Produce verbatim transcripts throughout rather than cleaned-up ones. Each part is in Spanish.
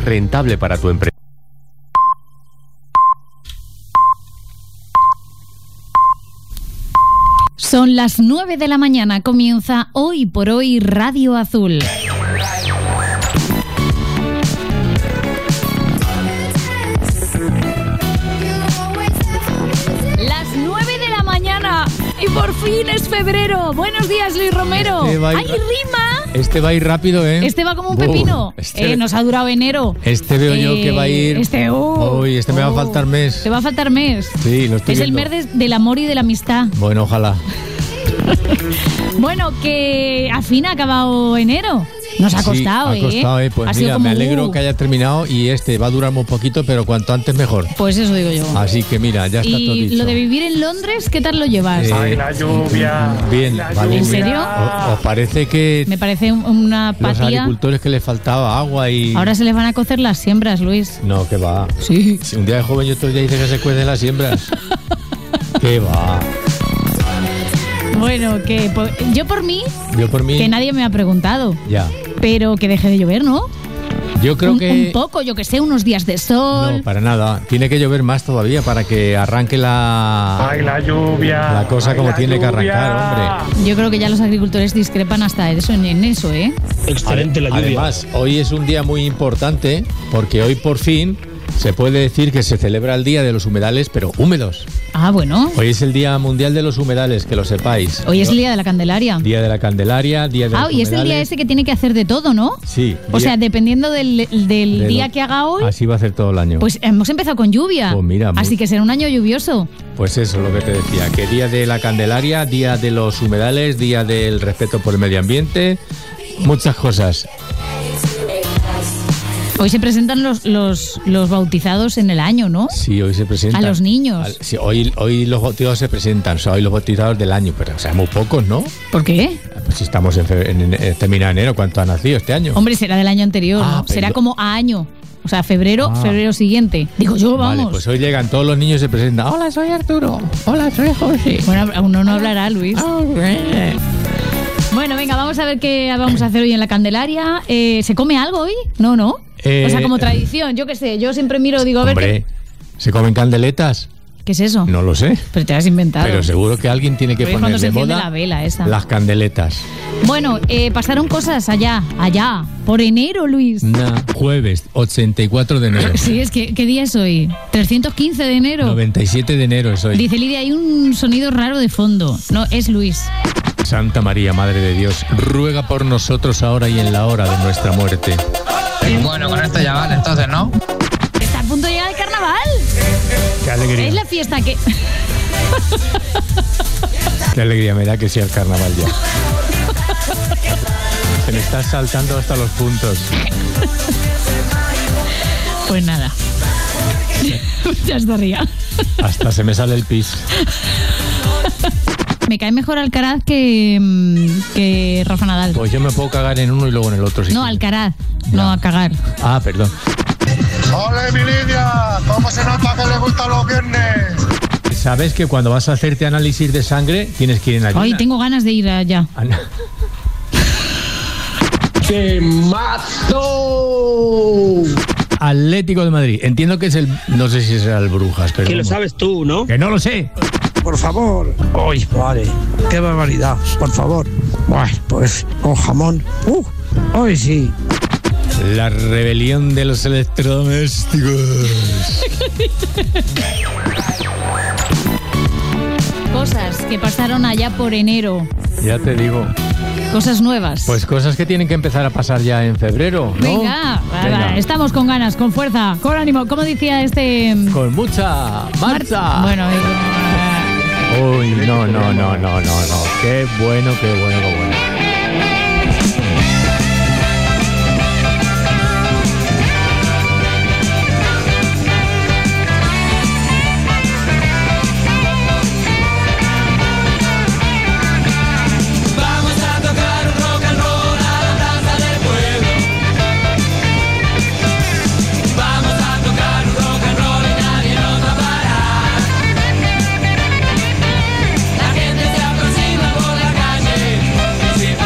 rentable para tu empresa. Son las nueve de la mañana, comienza Hoy por Hoy Radio Azul. Las nueve de la mañana y por fin es febrero. Buenos días, Luis Romero. Este ¡Ay, rima! Este va a ir rápido, ¿eh? Este va como un Uf, pepino. este- Eh, nos ha durado enero. Este veo yo Eh, que va a ir... Este, uh, Uy, este me va a uh, faltar mes. Te va a faltar mes. Sí, lo estoy Es el viendo. mes de- del amor y de la amistad. Bueno, ojalá. Bueno, que al fin ha acabado enero. Nos ha costado, sí, ha costado, ¿eh? ¿eh? Pues Ha sido mira, como, me alegro uh, que haya terminado y este va a durar muy poquito, pero cuanto antes mejor. Pues eso digo yo. Así que mira, ya está todo Y dicho. lo de vivir en Londres, ¿qué tal lo llevas? Eh, Ay, la lluvia. Bien, la vale. ¿En lluvia. serio? ¿O- ¿Os parece que Me parece un- una los apatía. agricultores que les faltaba agua y... Ahora se les van a cocer las siembras, Luis. No, que va. Sí. Si un día de joven y otro día dice que se cuecen las siembras. Que va. Bueno, que po- yo por mí, Yo por mí... que nadie me ha preguntado, Ya. pero que deje de llover, ¿no? Yo creo un, que... un poco, yo que sé, unos días de sol. No, para nada. Tiene que llover más todavía para que arranque la... Ay, la lluvia. La cosa Ay, como la tiene que lluvia. arrancar, hombre. Yo creo que ya los agricultores discrepan hasta eso, en, en eso, ¿eh? Excelente la lluvia. Además, hoy es un día muy importante porque hoy por fin se puede decir que se celebra el Día de los Humedales, pero húmedos. Ah, bueno. Hoy es el Día Mundial de los Humedales, que lo sepáis. Hoy es ¿No? el día de la Candelaria. Día de la Candelaria, Día de Ah, los y es el día humedales. ese que tiene que hacer de todo, ¿no? Sí. O día- sea, dependiendo del, del de día lo- que haga hoy, Así va a ser todo el año. pues hemos empezado con lluvia. Pues mira, muy- Así que será un año lluvioso. Pues eso, lo que te decía, que Día de la Candelaria, Día de los Humedales, Día del respeto por el medio ambiente, muchas cosas. Hoy se presentan los, los, los bautizados en el año, ¿no? Sí, hoy se presentan. A los niños. Al- sí, hoy, hoy los bautizados se presentan, o sea, hoy los bautizados del año, pero o sea, muy pocos, ¿no? ¿Por qué? Pues si estamos en, fe- en, en- en- termina enero, ¿cuánto ha nacido este año? Hombre, será del año anterior, Ah, ¿no? Será perdón. como a año. O sea, febrero, Ah. febrero siguiente. Digo yo, vamos. Vale, pues hoy llegan todos los niños y se presentan. Hola, soy Arturo. Hola, soy José. Bueno, aún no, no hablará, Luis. Ah, eh. Bueno, venga, vamos a ver qué vamos a hacer hoy en la Candelaria. Eh, ¿Se come algo hoy? No, no. Eh, o sea, como tradición, yo qué sé. Yo siempre miro, digo, a ver Hombre, ¿se comen candeletas? qué, ¿qué es eso. No lo sé. Pero te has inventado. Pero seguro que alguien tiene que Pero es poner cuando se de enciende moda la vela esa. las candeletas. Bueno, eh, pasaron cosas allá, allá, por enero, Luis. Nah, jueves, ochenta y cuatro de enero. Sí, es que, ¿qué día es hoy? trescientos quince de enero. noventa y siete de enero es hoy. Dice Lidia, hay un sonido raro de fondo. No, es Luis. Santa María, Madre de Dios, ruega por nosotros ahora y en la hora de nuestra muerte. Bueno, con esto ya vale, entonces, ¿no? Está a punto de llegar el carnaval. Qué alegría, Es la fiesta que... qué alegría me da que sea el carnaval ya. Se me está saltando hasta los puntos. Pues nada. Ya estaría. Hasta se me sale el pis. Me cae mejor Alcaraz que, mm, que Rafa Nadal. Pues yo me puedo cagar en uno y luego en el otro. si No, quiero. Alcaraz. No, a cagar. Ah, perdón. ¡Ole, mi Lidia! ¿Cómo se nota que le gustan los viernes? ¿Sabes que cuando vas a hacerte análisis de sangre tienes que ir en ayunas? Ay, tengo ganas de ir allá. Ana- ¡Te mato! Atlético de Madrid. Entiendo que es el... No sé si será el Brujas, pero... Que lo vamos. sabes tú, ¿no? Que no lo sé. Por favor. Uy, vale. Qué barbaridad. Por favor. Uy, pues con jamón. Uh, hoy sí. La rebelión de los electrodomésticos. Cosas que pasaron allá por enero. Ya te digo. Cosas nuevas. Pues cosas que tienen que empezar a pasar ya en febrero, ¿no? Venga, va, Venga. va, estamos con ganas, con fuerza, con ánimo. ¿Cómo decía este...? Con mucha marcha. Bueno, eh, Uy, no, no, no, no, no, no. Qué bueno, qué bueno, qué bueno. La gente se aproxima por la calle.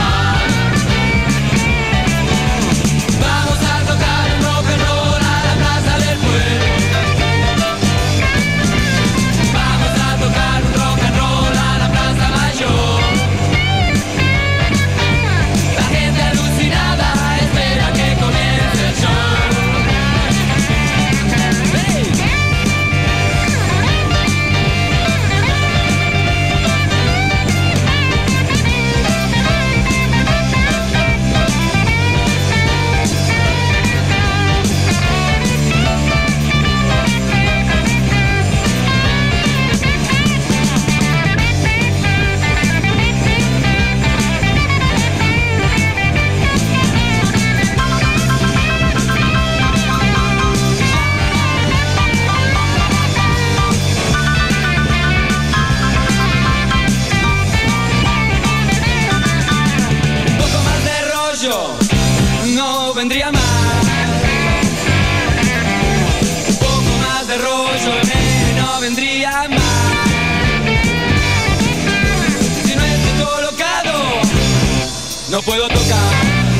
no puedo tocar.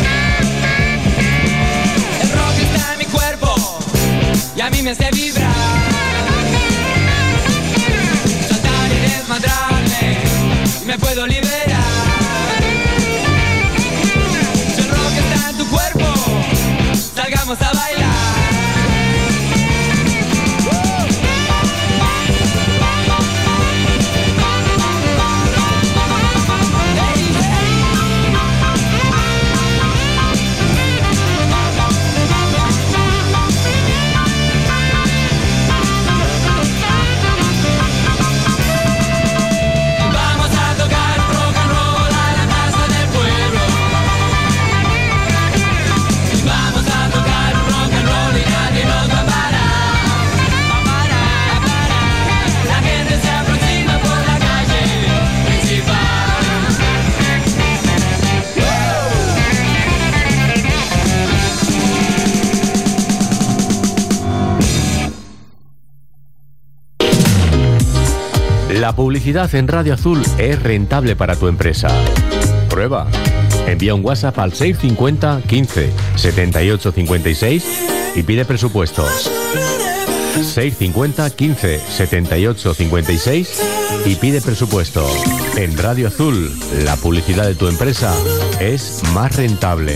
El rock está en mi cuerpo y a mí me hace vibrar. Saltar y desmadrarme y me puedo liberar. Si el rock está en tu cuerpo, salgamos a bailar. La publicidad en Radio Azul es rentable para tu empresa. Prueba. Envía un WhatsApp al seis cincuenta quince setenta y ocho cincuenta y seis y pide presupuestos. seis cincuenta quince setenta y ocho cincuenta y seis y pide presupuesto. En Radio Azul, la publicidad de tu empresa es más rentable.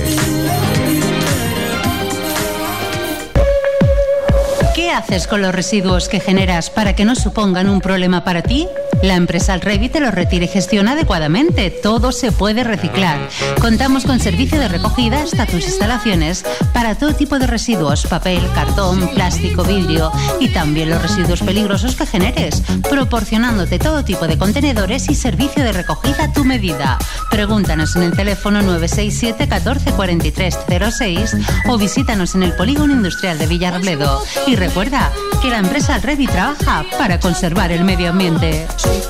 ¿Qué haces con los residuos que generas para que no supongan un problema para ti? La empresa Alrevi te los retira y gestiona adecuadamente. Todo se puede reciclar. Contamos con servicio de recogida hasta tus instalaciones para todo tipo de residuos: papel, cartón, plástico, vidrio y también los residuos peligrosos que generes, proporcionándote todo tipo de contenedores y servicio de recogida a tu medida. Pregúntanos en el teléfono nueve seis siete uno cuatro cuatro tres cero seis o visítanos en el Polígono Industrial de Villarrobledo. Y recuerda que la empresa Alrevi trabaja para conservar el medio ambiente.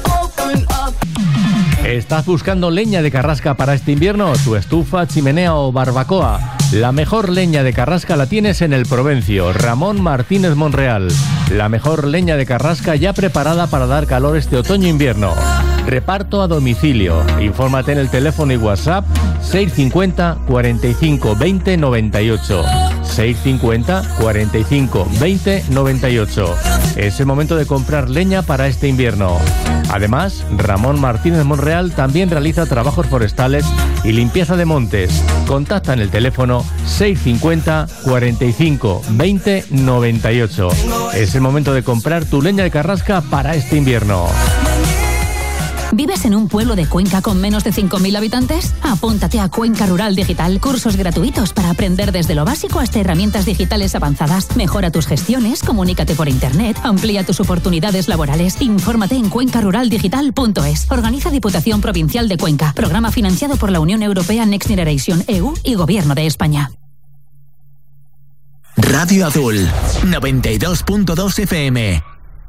¿Estás buscando leña de carrasca para este invierno? ¿Tu estufa, chimenea o barbacoa? La mejor leña de carrasca la tienes en el Provencio, Ramón Martínez Monreal. La mejor leña de carrasca ya preparada para dar calor este otoño-invierno. Reparto a domicilio. Infórmate en el teléfono y WhatsApp seis cincuenta cuarenta y cinco veinte noventa y ocho. seis cincuenta cuarenta y cinco veinte noventa y ocho. Es el momento de comprar leña para este invierno. Además, Ramón Martínez Monreal también realiza trabajos forestales y limpieza de montes. Contacta en el teléfono seis cincuenta cuarenta y cinco veinte noventa y ocho. Es el momento de comprar tu leña de carrasca para este invierno. ¿Vives en un pueblo de Cuenca con menos de cinco mil habitantes? Apúntate a Cuenca Rural Digital, cursos gratuitos para aprender desde lo básico hasta herramientas digitales avanzadas. Mejora tus gestiones, comunícate por internet, amplía tus oportunidades laborales. Infórmate en cuenca rural digital punto es. Organiza Diputación Provincial de Cuenca. Programa financiado por la Unión Europea Next Generation E U y Gobierno de España. Radio Azul, noventa y dos punto dos F M.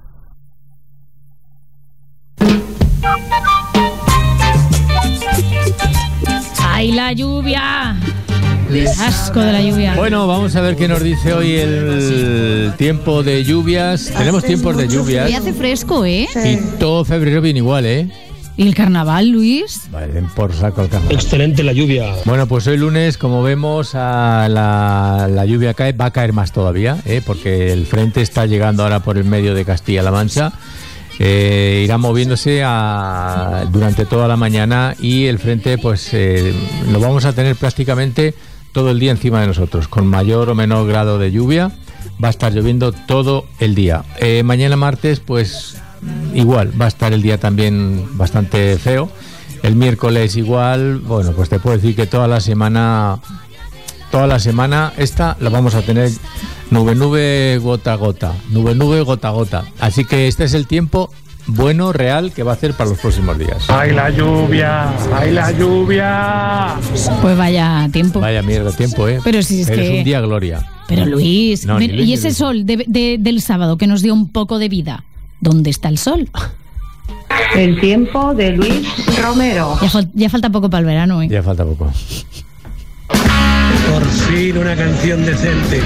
¡Ay, la lluvia! Asco de la lluvia. Bueno, vamos a ver qué nos dice hoy el tiempo de lluvias. Tenemos tiempos de lluvias. Hoy hace fresco, ¿eh? Y todo febrero viene igual, ¿eh? ¿Y el carnaval, Luis? Vale, por saco el carnaval. Excelente la lluvia. Bueno, pues hoy lunes, como vemos, a la, la lluvia cae, va a caer más todavía, ¿eh? Porque el frente está llegando ahora por el medio de Castilla-La Mancha. Eh, irá moviéndose a, durante toda la mañana y el frente pues eh, lo vamos a tener prácticamente todo el día encima de nosotros, con mayor o menor grado de lluvia. Va a estar lloviendo todo el día. Eh, mañana martes pues igual, va a estar el día también bastante feo. El miércoles igual. Bueno, pues te puedo decir que toda la semana toda la semana esta la vamos a tener nube, nube, gota, gota, nube, nube, gota, gota. Así que este es el tiempo bueno, real, que va a hacer para los próximos días. ¡Ay, la lluvia! ¡Ay, la lluvia! Pues vaya tiempo. Vaya mierda tiempo, ¿eh? Pero si es Pero que... es un día gloria. Pero Luis, no, ven, Luis y ese sol de, de, del sábado que nos dio un poco de vida, ¿dónde está el sol? El tiempo de Luis Romero. Ya, fal, ya falta poco para el verano, ¿eh? Ya falta poco. Por fin una canción decente.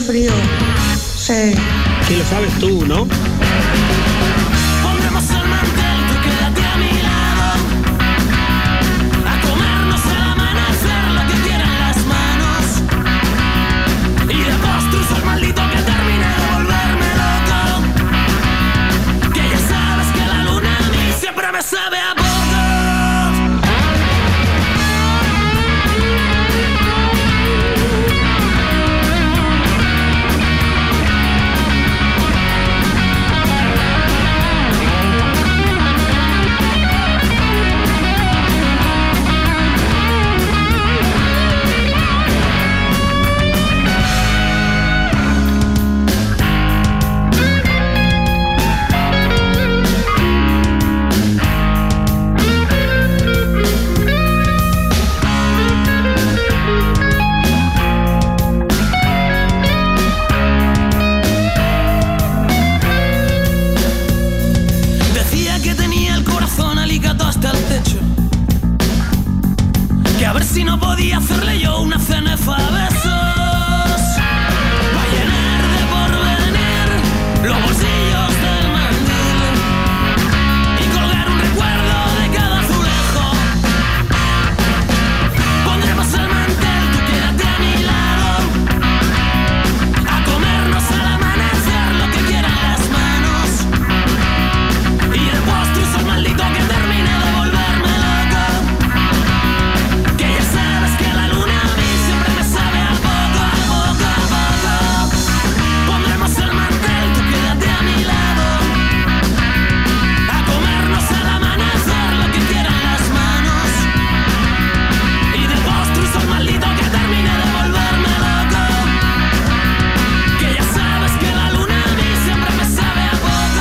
frío. Sí. Que lo sabes tú, ¿no? Pondremos el mantel, tú quédate a mi lado. A comernos al amanecer lo que quieran las manos. Y de postres al maldito que termine de volverme loco. Que ya sabes que la luna a mí siempre me sabe a poco. Decía que tenía el corazón alicato hasta el techo. Que a ver si no podía hacerle yo una cenefa a besos. Va a llenar de porvenir los bolsillos del mandil y colgar un recuerdo de cada azulejo. Pondremos el mantel, tú quédate a mi lado. A comernos al amanecer lo que quieran las manos. Y de postres al maldito que termine de volverme loco. Que ya sabes que la luna a mí siempre me sabe a poco, a poco, a poco. Pondremos el mantel, tú quédate a mi lado. A comernos al amanecer lo que quieran las manos. Y de postres al maldito que termine de volverme loco. Que ya sabes que la luna a mí siempre me sabe a poco.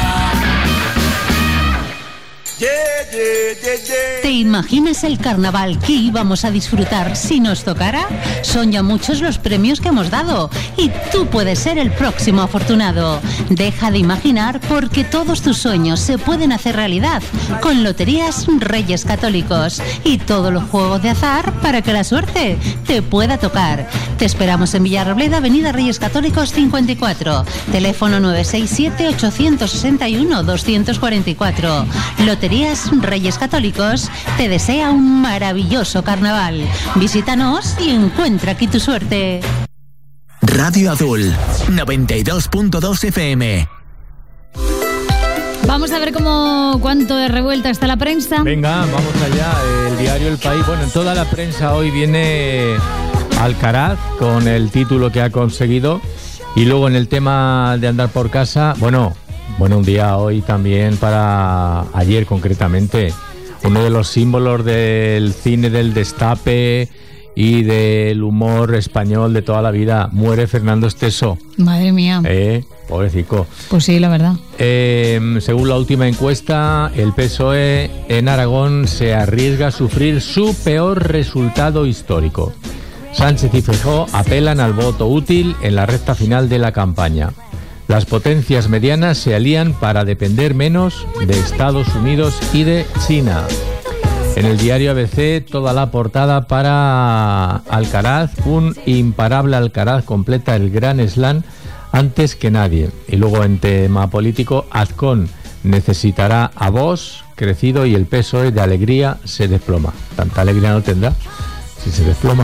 ¿Te imaginas el carnaval que íbamos a disfrutar si nos tocara? Son ya muchos los premios que hemos dado y tú puedes ser el próximo afortunado. Deja de imaginar porque todos tus sueños se pueden hacer realidad con Loterías Reyes Católicos y todos los juegos de azar para que la suerte te pueda tocar. Te esperamos en Villarrobledo, Avenida Reyes Católicos cincuenta y cuatro, teléfono nueve seis siete, ocho seis uno, dos cuatro cuatro. Loterías Reyes Católicos te desea un maravilloso carnaval. Visítanos y encuentra aquí tu suerte. Radio Azul, noventa y dos punto dos F M. Vamos a ver cómo cuánto de revuelta está la prensa. Venga, vamos allá. El diario El País. Bueno, en toda la prensa hoy viene Alcaraz con el título que ha conseguido. Y luego en el tema de andar por casa, bueno, bueno, un día hoy también para ayer concretamente. Uno de los símbolos del cine del destape y del humor español de toda la vida. Muere Fernando Esteso. Madre mía. Eh, pobrecito. Pues sí, la verdad. Eh, según la última encuesta, el P S O E en Aragón se arriesga a sufrir su peor resultado histórico. Sánchez y Feijóo apelan al voto útil en la recta final de la campaña. Las potencias medianas se alían para depender menos de Estados Unidos y de China. En el diario A B C, toda la portada para Alcaraz. Un imparable Alcaraz completa el Grand Slam antes que nadie. Y luego en tema político, Azcón necesitará a Vox crecido y el P S O E de alegría se desploma. Tanta alegría no tendrá si se desploma.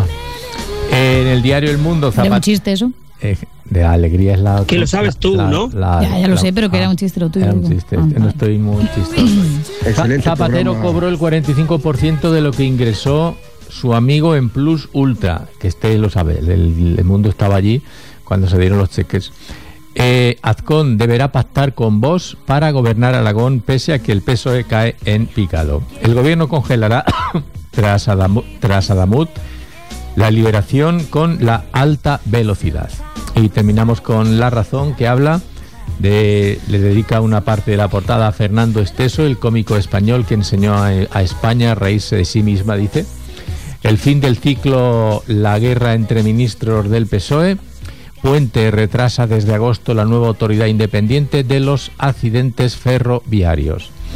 En el diario El Mundo, Zapatero... ¿Era un chiste eso? Eh, de alegría es la... Que lo sabes tú, la, ¿no? La, ya, ya lo la, sé, pero que ah, era un chiste lo tuyo. Era un chiste, ah, no vale. estoy muy chistoso. Zapatero programa. Cobró el cuarenta y cinco por ciento de lo que ingresó su amigo en Plus Ultra, que este lo sabe, el, el Mundo estaba allí cuando se dieron los cheques. Eh, Azcón deberá pactar con Vox para gobernar Aragón pese a que el P S O E cae en picado. El gobierno congelará tras Adamut, tras Adamut la liberación con la alta velocidad. Y terminamos con La Razón, que habla de, le dedica una parte de la portada a Fernando Esteso, el cómico español que enseñó a, a España a reírse de sí misma, dice. El fin del ciclo, la guerra entre ministros del P S O E. Puente retrasa desde agosto la nueva autoridad independiente de los accidentes ferroviarios.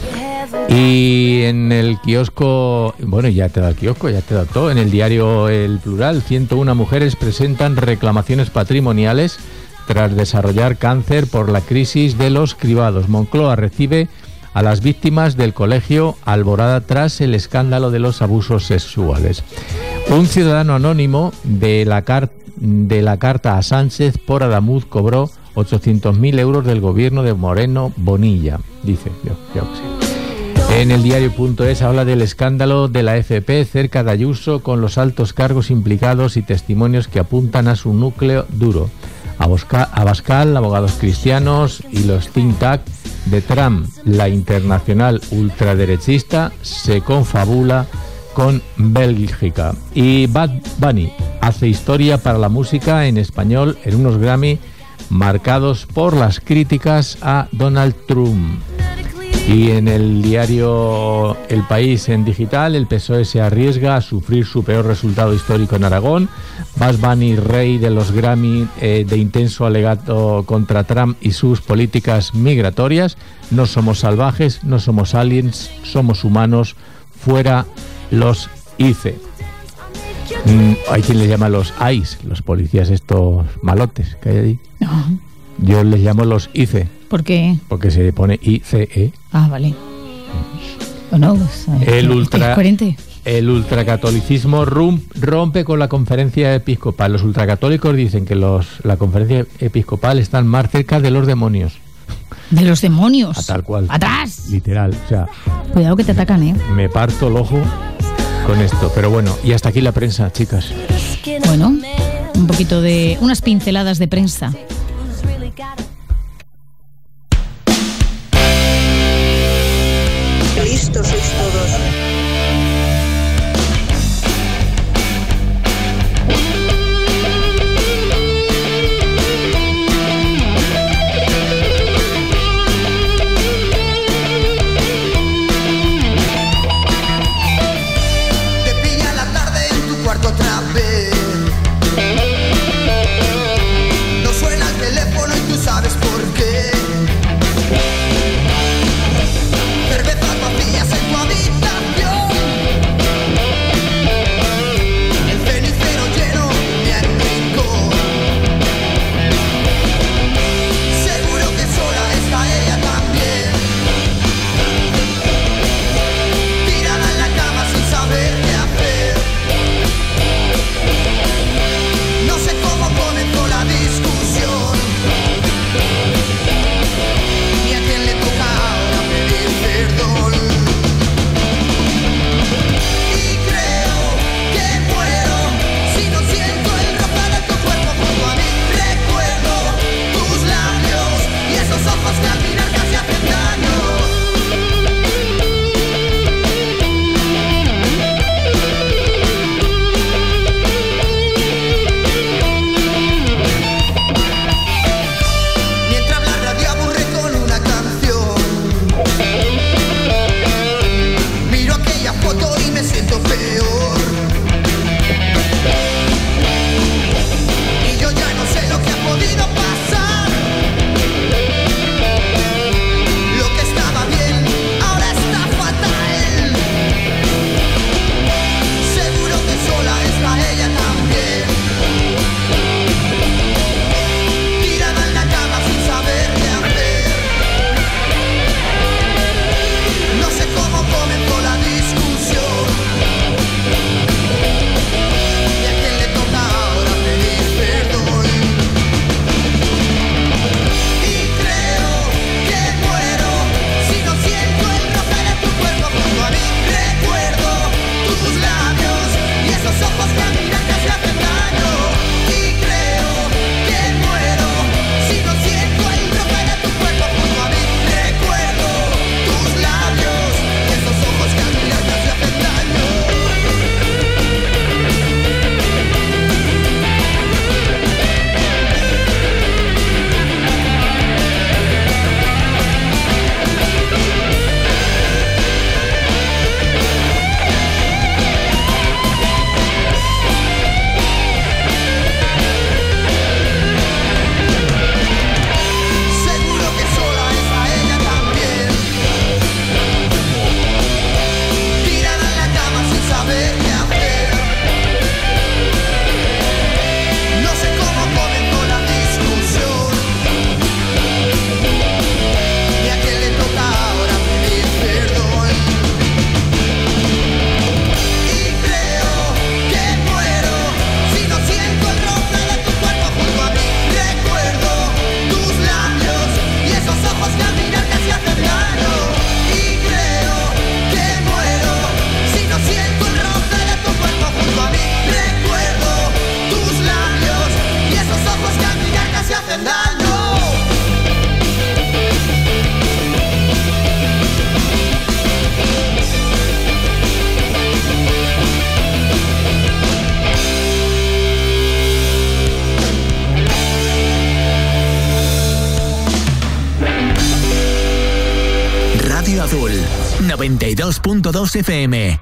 Y en el kiosco, bueno, ya te da el kiosco, ya te da todo. En el diario El Plural, ciento una mujeres presentan reclamaciones patrimoniales tras desarrollar cáncer por la crisis de los cribados. Moncloa recibe a las víctimas del colegio Alborada tras el escándalo de los abusos sexuales. Un ciudadano anónimo de la, car- de la carta a Sánchez por Adamuz cobró ochocientos mil euros del gobierno de Moreno Bonilla, dice, yo, yo que sé. En el diario.es habla del escándalo de la F P cerca de Ayuso con los altos cargos implicados y testimonios que apuntan a su núcleo duro. Abascal, abogados cristianos y los think tank de Trump. La internacional ultraderechista se confabula con Bélgica. Y Bad Bunny hace historia para la música en español en unos Grammy marcados por las críticas a Donald Trump. Y en el diario El País en digital, el P S O E se arriesga a sufrir su peor resultado histórico en Aragón. Bad Bunny, rey de los Grammy, eh, de intenso alegato contra Trump y sus políticas migratorias. No somos salvajes, no somos aliens, somos humanos, fuera los I C E. Mm, hay quien les llama los I C E, los policías estos malotes que hay allí. No. Yo les llamo los I C E. ¿Por qué? Porque se pone I C E. Ah, vale. ¿O no? Pues, el, ultra, es coherente. el ultracatolicismo rompe con la conferencia episcopal. Los ultracatólicos dicen que los, la conferencia episcopal están más cerca de los demonios. ¿De los demonios? A tal cual. ¡Atrás! Literal. O sea, cuidado que te atacan, ¿eh? Me parto el ojo con esto. Pero bueno, y hasta aquí la prensa, chicas. Bueno, un poquito de... unas pinceladas de prensa. Listos sois todos. Te pilla la tarde en tu cuarto otra vez. No suena el teléfono y tú sabes Radio Azul, noventa y dos punto dos F M.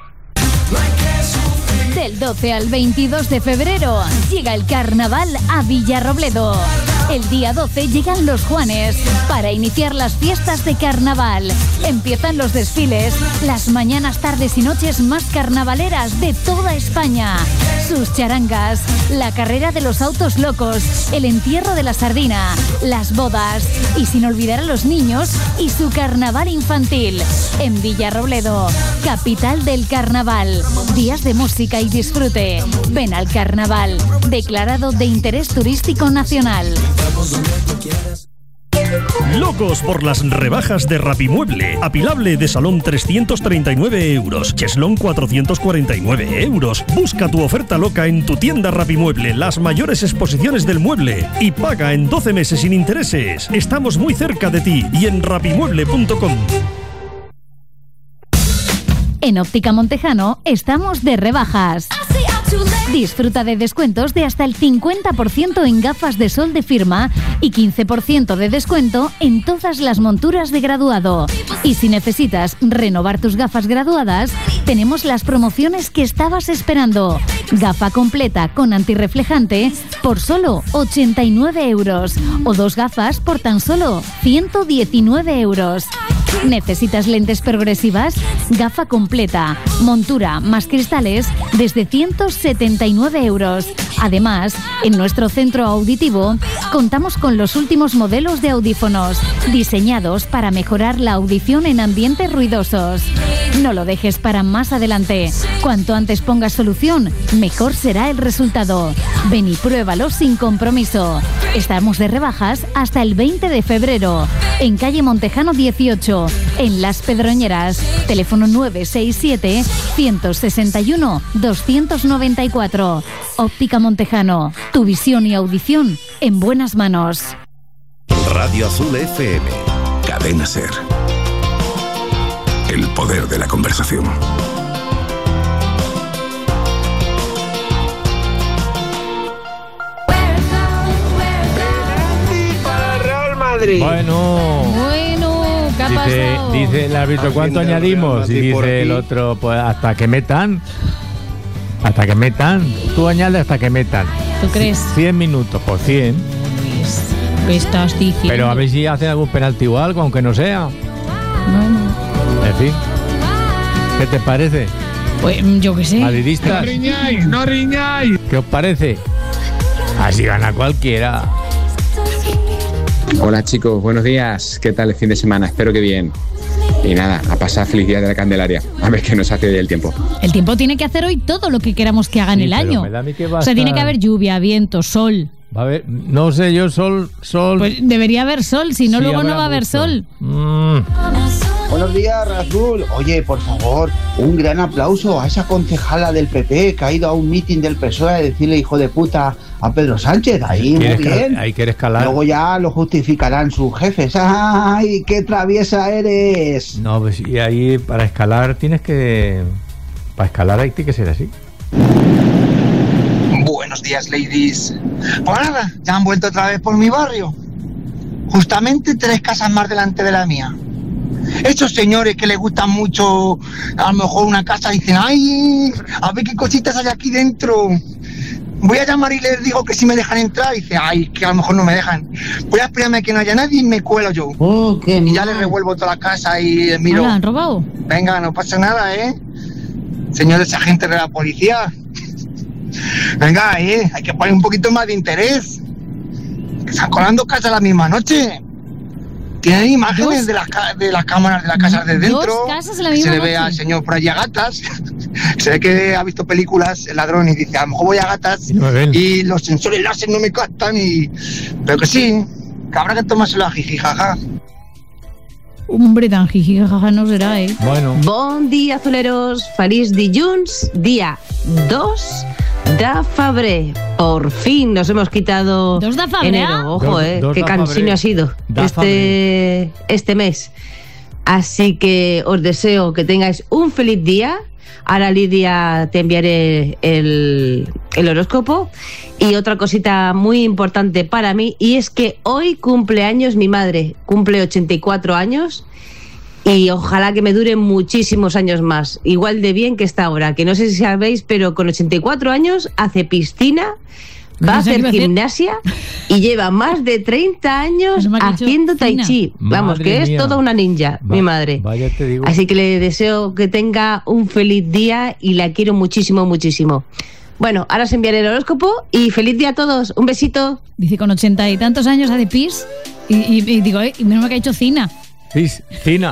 Del doce al veintidós de febrero llega el carnaval a Villarrobledo. El día doce llegan los Juanes para iniciar las fiestas de carnaval. Empiezan los desfiles, las mañanas, tardes y noches más carnavaleras de toda España. Sus charangas, la carrera de los autos locos, el entierro de la sardina, las bodas y sin olvidar a los niños y su carnaval infantil. En Villarrobledo, capital del carnaval. Días de música y disfrute. Ven al carnaval, declarado de interés turístico nacional. Locos por las rebajas de Rapimueble. Apilable de salón trescientos treinta y nueve euros. Cheslón cuatrocientos cuarenta y nueve euros. Busca tu oferta loca en tu tienda Rapimueble, las mayores exposiciones del mueble. Y paga en doce meses sin intereses. Estamos muy cerca de ti y en rapimueble punto com. En Óptica Montejano estamos de rebajas. Disfruta de descuentos de hasta el cincuenta por ciento en gafas de sol de firma y quince por ciento de descuento en todas las monturas de graduado. Y si necesitas renovar tus gafas graduadas, tenemos las promociones que estabas esperando. Gafa completa con antirreflejante por solo ochenta y nueve euros o dos gafas por tan solo ciento diecinueve euros. ¿Necesitas lentes progresivas? Gafa completa, montura más cristales desde ciento setenta y nueve euros. Además, en nuestro centro auditivo contamos con los últimos modelos de audífonos diseñados para mejorar la audición en ambientes ruidosos. No lo dejes para más adelante. Cuanto antes pongas solución, mejor será el resultado. Ven y pruébalo sin compromiso. Estamos de rebajas hasta el veinte de febrero. En calle Montejano dieciocho, en Las Pedroñeras. Teléfono nueve seis siete, uno seis uno, dos nueve cuatro. Óptica Montejano. Tu visión y audición en buenas manos. Radio Azul F M. Cadena Ser. El poder de la conversación. Bueno. Bueno, ¿qué ha dice, pasado? dice el árbitro, ¿cuánto añadimos? Y dice el otro, pues hasta que metan. Hasta que metan. Tú añades hasta que metan. ¿Tú crees? cien minutos, por cien. ¿Qué estás diciendo? Pero a ver si hacen algún penalti o algo, aunque no sea. Bueno. En fin. ¿Qué te parece? Pues yo qué sé. Madridistas. No riñáis, no riñáis. ¿Qué os parece? Así gana cualquiera. Hola chicos, buenos días. ¿Qué tal el fin de semana? Espero que bien. Y nada, a pasar feliz día de la Candelaria. A ver qué nos hace hoy el tiempo. El tiempo tiene que hacer hoy todo lo que queramos que haga en Sí, el pero año. me da a mí que va O sea, a tiene estar- que haber lluvia, viento, sol. Va a haber, no sé, yo sol, sol. Pues debería haber sol, si no Sí, luego no habrá va a haber mucho. sol. Mm. Buenos días, Razul. Oye, por favor, un gran aplauso a esa concejala del P P que ha ido a un mitin del P S O E a decirle hijo de puta a Pedro Sánchez. Ahí, muy ¿Quieres bien. cal- ahí quieres calar? Luego ya lo justificarán sus jefes. ¡Ay, qué traviesa eres! No, pues y ahí para escalar tienes que... Para escalar ahí tiene que ser así. Buenos días, ladies. Pues nada, ya han vuelto otra vez por mi barrio. Justamente tres casas más delante de la mía. Estos señores que les gustan mucho, a lo mejor una casa, dicen, ay, a ver qué cositas hay aquí dentro. Voy a llamar y les digo que si me dejan entrar. Y dice, ay, que a lo mejor no me dejan. Voy a esperarme a que no haya nadie y me cuelo yo. Oh, qué y ya les revuelvo toda la casa y les miro. ¿La han robado? Venga, no pasa nada, ¿eh? Señores agentes de la policía. Venga, ¿eh? Hay que poner un poquito más de interés. Que están colando casas la misma noche. Tienen imágenes de las, ca- de las cámaras de las casas de dentro. Dos casas la que misma se le ve noche. al señor por allí a gatas. Se ve que ha visto películas, el ladrón, y dice, a lo mejor voy a gatas Y no me ven. y los sensores láser no me captan. Y... Pero que sí, que habrá que tomárselo a jijijaja. Hombre, tan jijijaja no será, ¿eh? Bueno. Bon dia, azuleros. Feliz dilluns, día dos de febrer. Por fin nos hemos quitado ¿Dos de febrer? enero. Ojo, Dos- eh, dos qué de cansino febrer. ha sido De este, este mes. Así que os deseo que tengáis un feliz día. Ahora, Lidia, te enviaré el, el horóscopo. Y otra cosita muy importante para mí, y es que hoy cumple años mi madre, cumple ochenta y cuatro años, y ojalá que me dure muchísimos años más, igual de bien que está ahora, que no sé si sabéis, pero con ochenta y cuatro años hace piscina, va a hacer gimnasia y lleva más de treinta años haciendo tai chi. Vamos, que es toda una ninja, mi madre. Vaya, te digo. Así que le deseo que tenga un feliz día y la quiero muchísimo, muchísimo. Bueno, ahora os enviaré el horóscopo y feliz día a todos. Un besito. Dice, con ochenta y tantos años hace pis y, y, y digo, y menos mal que ha hecho cina. Pis, cina.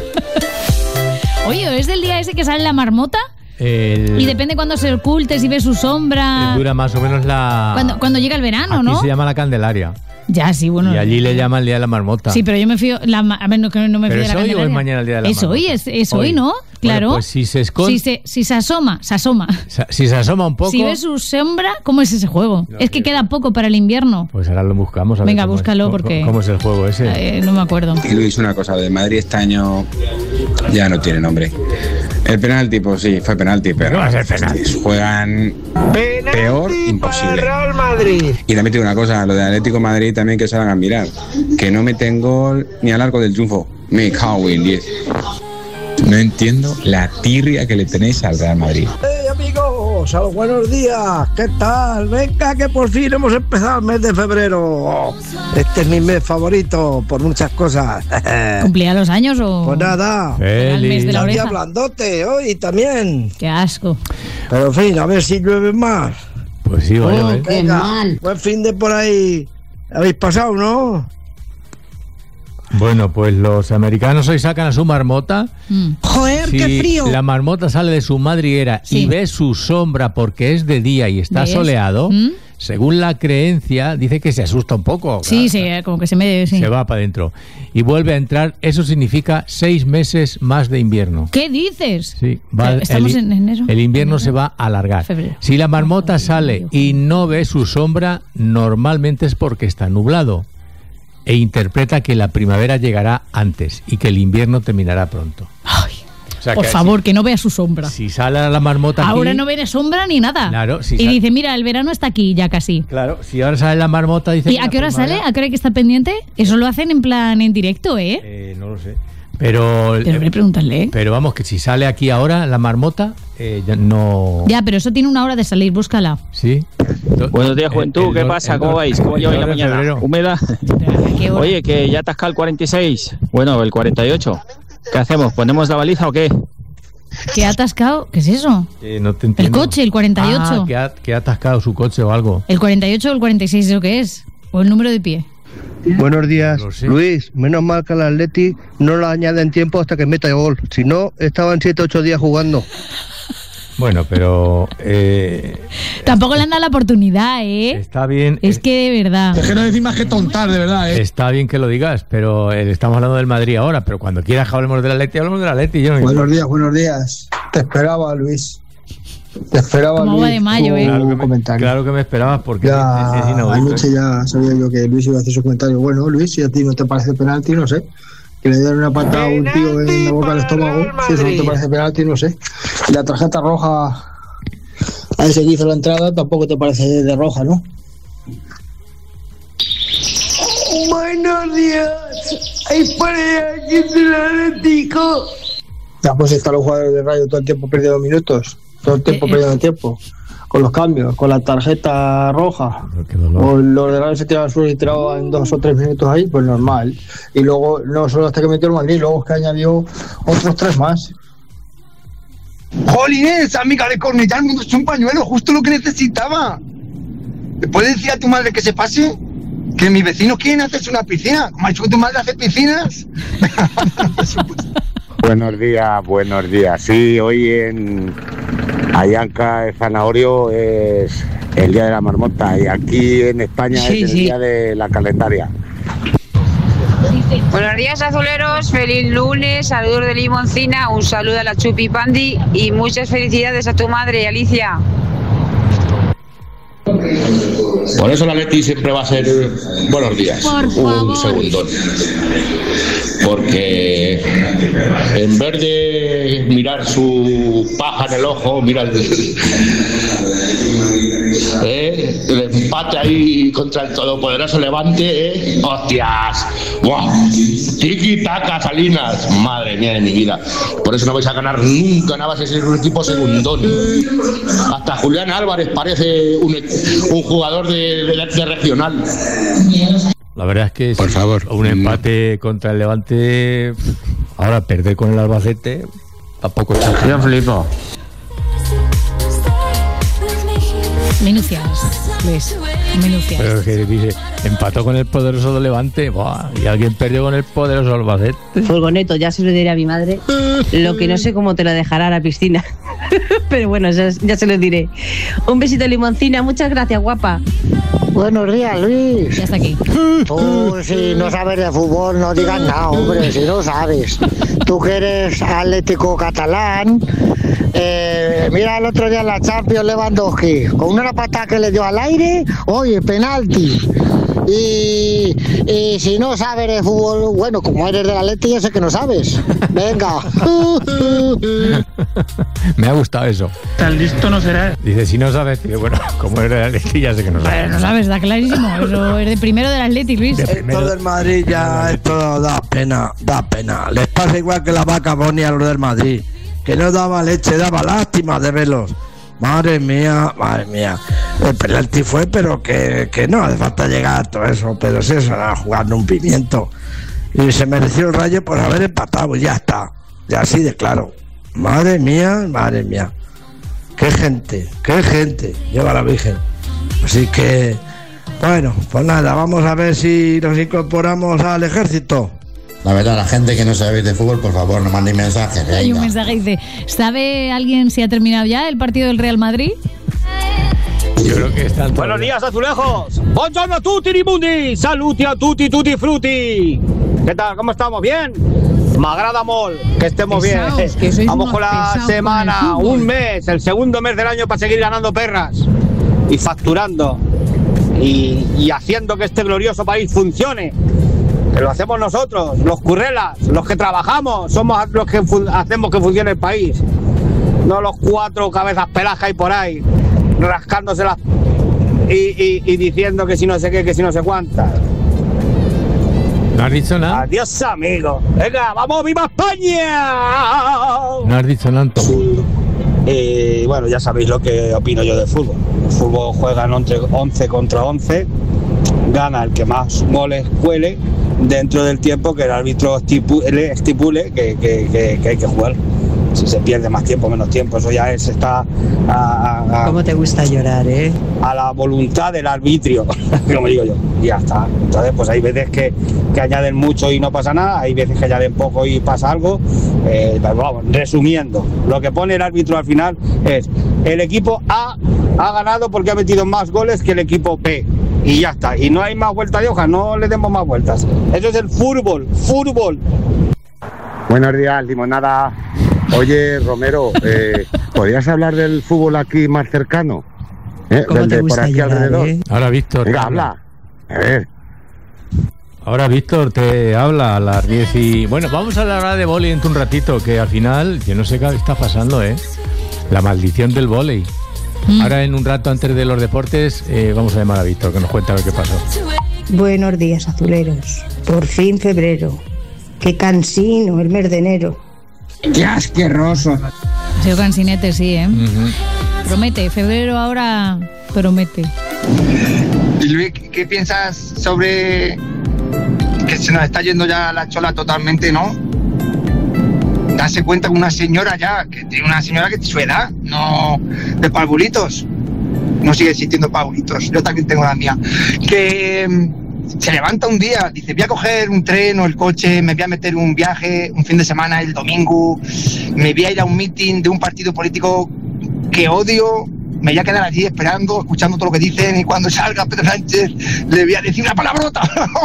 Oye, ¿es del día ese que sale la marmota? El... Y depende cuando se oculte, si ve su sombra. Dura más o menos la... Cuando, cuando llega el verano, Aquí ¿no? se llama la Candelaria. Ya, sí, bueno. Y allí le llaman el día de la marmota. Sí, pero yo me fío... La, a ver, no, no me ¿Pero fío de la es hoy Candelaria. o es mañana el día de la es marmota? Hoy, es, es hoy, Hoy. ¿no? Claro. Bueno, pues si se esconde... Si se, si se asoma, se asoma. Si se asoma un poco... Si ve su sombra, ¿cómo es ese juego? No, es que sí. queda poco para el invierno. Pues ahora lo buscamos. A ver Venga, cómo búscalo es, porque... ¿Cómo es el juego ese? Eh, no me acuerdo. Y Luis, una cosa, de Madrid este año ya no tiene nombre. El penalti, pues sí, fue penalti, pero va a ser penalti? juegan peor imposible. Real Madrid. Y también te digo una cosa, lo de Atlético de Madrid también que se hagan mirar, que no meten gol ni al arco del triunfo. Me cago en diez. No entiendo la tirria que le tenéis al Real Madrid. Hey amigos, a los buenos días, ¿qué tal? Venga que por fin hemos empezado el mes de febrero. Este es mi mes favorito por muchas cosas. ¿Cumplía los años o...? Pues nada, Era el mes de la aquí oreja. hablandote hoy también. Qué asco. Pero en fin, a ver si llueve más. Pues sí, vaya Oh, a ver. venga, buen fin de por ahí. Habéis pasado, ¿no? Bueno, pues los americanos hoy sacan a su marmota. Mm. Joder, Si qué frío. la marmota sale de su madriguera Sí. y ve su sombra porque es de día y está ¿Ves? soleado, ¿Mm? según la creencia, dice que se asusta un poco. Sí, sí, como que se me... Sí. Se va para adentro. Y vuelve a entrar. Eso significa seis meses más de invierno. ¿Qué dices? Sí, va- Estamos el, en enero. el invierno se va a alargar. Febrero. Si la marmota sale y no ve su sombra, normalmente es porque está nublado e interpreta que la primavera llegará antes y que el invierno terminará pronto. Ay, O sea, por que favor, que no vea su sombra. Si, si sale la marmota aquí, Ahora no ve sombra ni nada. Claro, si y sal- dice, mira, el verano está aquí ya casi. Claro, si ahora sale la marmota, dice... ¿Y que a la qué hora primavera- sale? ¿A qué hora hay que estar pendiente? Eso lo hacen en plan en directo, ¿eh? Eh, no lo sé. Pero, Pero eh, pregúntale, ¿eh? pero vamos, que si sale aquí ahora la marmota, eh, ya no... Ya, pero eso tiene una hora de salir, búscala. Sí. Buenos días, juventud. ¿Qué pasa? ¿Cómo vais? ¿Cómo lleváis la mañana? ¿Húmeda? Oye, que ya te has el cuarenta y seis. Bueno, el cuarenta y ocho. ¿Qué hacemos? ¿Ponemos la baliza o qué? ¿Qué ha atascado? ¿Qué es eso? Eh, no te El entiendo. coche, el cuarenta y ocho. Ah, que ha, que ha atascado su coche o algo. ¿El cuarenta y ocho o el cuarenta y seis es lo que es? ¿O el número de pie? Buenos días, Luis. Menos mal que al Atleti no lo añaden tiempo hasta que meta el gol. Si no, estaban siete ocho días jugando. Bueno, pero... Eh, Tampoco le han dado la oportunidad, ¿eh? está bien... Es que de verdad. Es que no decís más que tontar, de verdad, ¿eh? Está bien que lo digas, pero eh, estamos hablando del Madrid ahora, pero cuando quieras que hablemos del Atleti, hablemos del Atleti. Yo no Buenos días, buenos días. Te esperaba, Luis. Te esperaba, Como Luis. agua de mayo, tu ¿eh? Claro que, me, comentario. claro que me esperabas porque Ya, es, es inaudito. anoche ya sabía yo que Luis iba a hacer su comentario. Bueno, Luis, si a ti no te parece penalti, no sé. Que le dieron una patada a un tío en la boca del estómago. Si eso no te parece penalti, no sé. Y la tarjeta roja a ese que hizo la entrada tampoco te parece de roja, ¿no? Buenos días. Hay por ahí aquí del Atlético. Ya pues están los jugadores de Rayo todo el tiempo perdiendo minutos. Todo el tiempo Eh, eh. perdiendo tiempo. Con los cambios, con la tarjeta roja. O los de Rayo se tiraban al suelo y tiraban en dos o tres minutos ahí, pues normal. Y luego, no solo hasta que metió el Madrid, luego es que añadió otros tres más. Jolines, amiga de Cornellá, el mundo es un pañuelo, justo lo que necesitaba. ¿Le puedes decir a tu madre que se pase? Que mis vecinos quieren hacerse una piscina. ¿Cómo ha dicho que tu madre hace piscinas? Buenos días, buenos días. Sí, hoy en Ayanca de Zanahorio es el día de la marmota y aquí en España Sí, es el sí. día de la calendaria. Buenos días, azuleros. Feliz lunes. Saludos de Limoncina. Un saludo a la Chupi Pandi y muchas felicidades a tu madre, Alicia. Por eso la Leti siempre va a ser buenos días, un segundón. Porque en vez de mirar su paja en el ojo, mira el, eh, el empate ahí contra el todopoderoso Levante, eh, hostias, wow, tiki taka Salinas, madre mía de mi vida. Por eso no vais a ganar nunca, nada más es un equipo segundón. Hasta Julián Álvarez parece un, un jugador de, de, de regional. La verdad es que por favor, un empate contra el Levante, ahora perder con el Albacete, tampoco está. Yo flipo. Minucias, Luis, minucias. Pero que dice, empató con el poderoso Levante, ¡buah! Y alguien perdió con el poderoso Albacete. Furgoneto, ya se lo diré a mi madre. Lo que no sé cómo te la dejará a la piscina. Pero bueno, ya, ya se lo diré. Un besito, Limoncina, muchas gracias, guapa. Buenos días, Luis. Ya está aquí. Tú, si no sabes de fútbol, no digas nada, hombre, si no sabes. Tú que eres atlético catalán. Eh, mira el otro día en la Champions Lewandowski, con una patada que le dio al aire, oye, penalti. Y, y si no sabes de fútbol, bueno, como eres del Atleti, yo sé que no sabes. Venga. Me ha gustado eso. Tan listo no será. Dice, si no sabes, dice, bueno, como eres del Atleti, ya sé que no sabes. Pero no sabes, está clarísimo. Eso es de primero del Atleti, Luis. De esto del Madrid ya, esto da pena, da pena. Les pasa igual que la vaca Boni a los del Madrid, que no daba leche, daba lástima de verlos. Madre mía, madre mía. El penalti fue, pero que, que no hace falta llegar a todo eso. Pero si eso era jugando un pimiento. Y se mereció el Rayo por haber empatado y ya está. Ya así de claro. Madre mía, madre mía. Qué gente, qué gente lleva la Virgen. Así que, bueno, pues nada, vamos a ver si nos incorporamos al ejército. La verdad, la gente que no sabe de fútbol, por favor, no mande mensajes. Hay un mensaje que dice, ¿sabe alguien si ha terminado ya el partido del Real Madrid? Yo creo que están. Buenos días, azulejos. Buongiorno a tutti rimundi. Saluti a tutti tutti frutti. ¿Qué tal? ¿Cómo estamos? ¿Bien? M'agrada molt que estemos pesaos, bien. Que vamos con la semana, con un mes, el segundo mes del año para seguir ganando perras y facturando y, y haciendo que este glorioso país funcione. Que lo hacemos nosotros, los currelas, los que trabajamos, somos los que fu- hacemos que funcione el país. No los cuatro cabezas peladas que hay por ahí, rascándoselas y, y, y diciendo que si no sé qué, que si no sé cuántas. ¿No has dicho nada? Adiós, amigo. Venga, vamos, ¡viva España! No has dicho nada. Y bueno, ya sabéis lo que opino yo del fútbol. El fútbol juegan once contra once, gana el que más goles cuele dentro del tiempo que el árbitro estipule, estipule que, que, que, que hay que jugar. Si se pierde más tiempo, menos tiempo, eso ya es, está a, a, a, ¿Cómo te gusta llorar, eh? a la voluntad del arbitrio, como digo yo, y ya está. Entonces, pues hay veces que, que añaden mucho y no pasa nada, hay veces que añaden poco y pasa algo. Eh, pero vamos, resumiendo, lo que pone el árbitro al final es: el equipo A ha ganado porque ha metido más goles que el equipo B. Y ya está, y no hay más vueltas de hoja, no le demos más vueltas. Eso es el fútbol, fútbol. Buenos días, limonada. Oye, Romero, eh, ¿podrías hablar del fútbol aquí más cercano? ¿Eh? ¿Cómo Del te de gusta por aquí llorar, alrededor. eh? Ahora Víctor. Venga, habla. A ver. Ahora Víctor te habla a las diez y... Bueno, vamos a hablar ahora de vóley en un ratito, que al final, yo no sé qué está pasando, ¿eh? La maldición del vóley. Mm. Ahora en un rato antes de los deportes eh, vamos a llamar a Víctor, que nos cuente a ver qué pasó. Buenos días, azuleros. Por fin febrero. Qué cansino el mes de enero. ¡Qué asqueroso! Ha sido cansinete, sí, ¿eh? Uh-huh. Promete, febrero ahora promete. Y Luis, ¿qué piensas sobre que se nos está yendo ya la chola totalmente, no? Darse cuenta que una señora ya, que tiene una señora que tiene su edad, no de parvulitos. No sigue existiendo parvulitos, yo también tengo la mía. Que se levanta un día, dice, voy a coger un tren o el coche, me voy a meter un viaje, un fin de semana, el domingo, me voy a ir a un meeting de un partido político que odio, me voy a quedar allí esperando, escuchando todo lo que dicen, y cuando salga Pedro Sánchez le voy a decir una palabrota.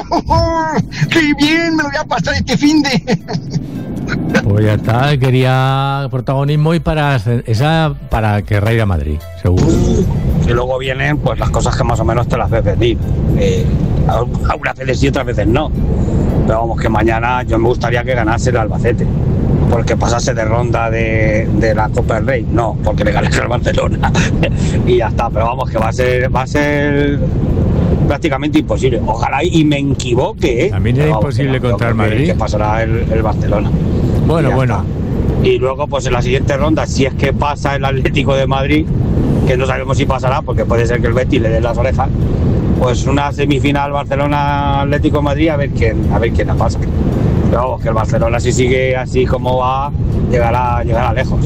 ¡Qué bien me lo voy a pasar este fin de...! Pues ya está, quería protagonismo y para esa para que Raira Madrid, seguro. Y luego vienen pues las cosas que más o menos te las ves venir. Eh, algunas veces sí, otras veces no. Pero vamos, que mañana yo me gustaría que ganase el Albacete. Porque pasase de ronda de, de la Copa del Rey. No, porque le ganes al Barcelona. Y ya está. Pero vamos, que va a ser, va a ser prácticamente imposible. Ojalá y me equivoque. ¿eh? También es imposible no, contra el Madrid. Que pasará el, el Barcelona. Bueno, y bueno. Está. Y luego, pues en la siguiente ronda, si es que pasa el Atlético de Madrid, que no sabemos si pasará, porque puede ser que el Betis le dé las orejas, pues una semifinal Barcelona-Atlético de Madrid, a ver quién, a ver quién la pasa. Pero vamos, que el Barcelona, si sigue así como va, llegará, llegará lejos.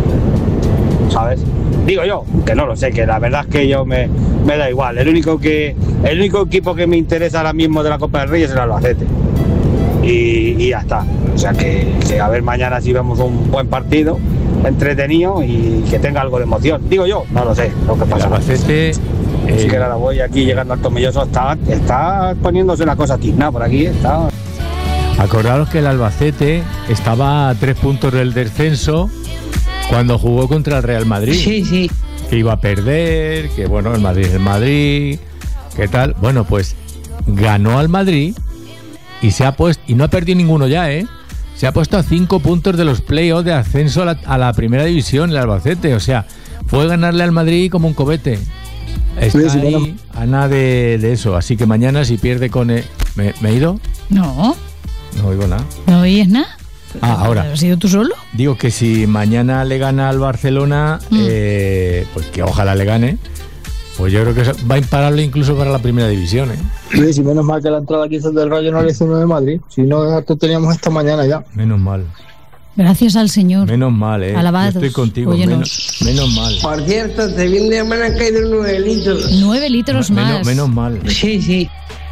¿Sabes? Digo yo, que no lo sé, que la verdad es que yo me, me da igual. El único que el único equipo que me interesa ahora mismo de la Copa del Rey es el Albacete. Y, y ya está. O sea que, que a ver mañana si vemos un buen partido, entretenido y que tenga algo de emoción. Digo yo, no lo sé, lo que pasa. El Albacete, Así eh... que ahora voy aquí llegando al Tomelloso, está, está poniéndose la cosa tizna por aquí, está. Acordaros que el Albacete estaba a tres puntos del descenso cuando jugó contra el Real Madrid. Sí, sí. Que iba a perder, que bueno, el Madrid es el Madrid, ¿qué tal? Bueno, pues ganó al Madrid y se ha puesto, y no ha perdido ninguno ya, ¿eh? Se ha puesto a cinco puntos de los playoffs de ascenso a la, a la primera división, el Albacete. O sea, fue ganarle al Madrid como un cohete. Está sí, sí, ahí bueno. a nada de, de eso. Así que mañana si pierde con... El... ¿Me, ¿Me he ido? No. No oigo nada. ¿No oyes nada? Ah, ahora. ¿Has ido tú solo? Digo que si mañana le gana al Barcelona, mm. eh, pues que ojalá le gane, pues yo creo que va imparable incluso para la primera división, ¿eh? Sí, sí, menos mal que la entrada aquí del Rayo no le hizo uno de Madrid. Si no, esto teníamos esta mañana ya. Menos mal. Gracias al Señor. Menos mal, ¿eh? Alabados. Yo estoy contigo. Menos, menos mal. Por cierto, este fin de semana han caído nueve litros. Nueve litros menos, más. Menos mal. Sí, sí.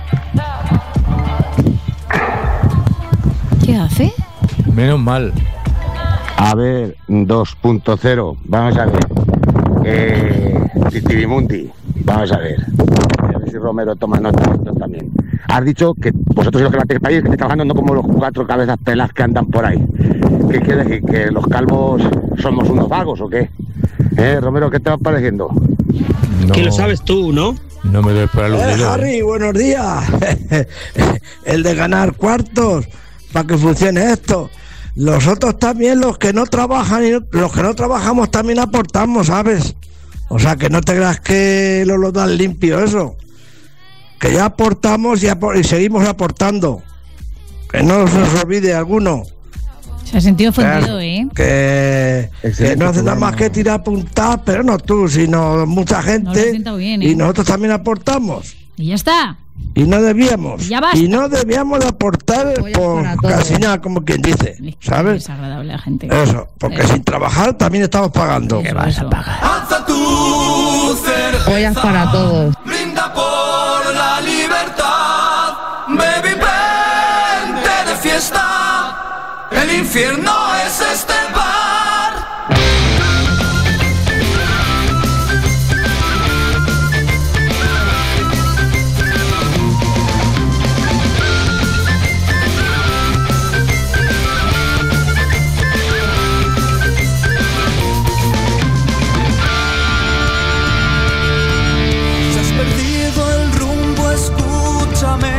¿Qué hace? Menos mal. A ver, dos punto cero. Vamos a ver. Eh, Titirimundi. Vamos a ver. A ver si Romero toma nota también. Has dicho que vosotros los que la país que estáis trabajando no como los cuatro cabezas pelas que andan por ahí. ¿Qué quiere decir? ¿Que los calvos somos unos vagos o qué? ¿Eh, Romero, qué te va pareciendo? No. Que lo sabes tú, ¿no? No me doy por aludido. Eh, Harry, buenos días. El de ganar cuartos para que funcione esto. Los otros también, los que no trabajan y los que no trabajamos también aportamos, ¿sabes? O sea, que no te creas que lo, lo dan limpio eso. Que ya aportamos y, apor- y seguimos aportando. Que no se os olvide alguno. Se ha sentido ofendido, ¿eh? Que, que no hace nada más que tirar puntadas, pero no tú, sino mucha gente. No bien, ¿eh? Y nosotros también aportamos. Y ya está. Y no debíamos. Ya basta. Y no debíamos de aportar por casi nada, como quien dice. ¿Sabes? Es agradable la gente. Eso, porque eh. sin trabajar también estamos pagando. ¿Qué vas a pagar? Alza tu cerveza. Ollas para todos. Brinda por la libertad. Baby, vente de fiesta. El infierno es este bar.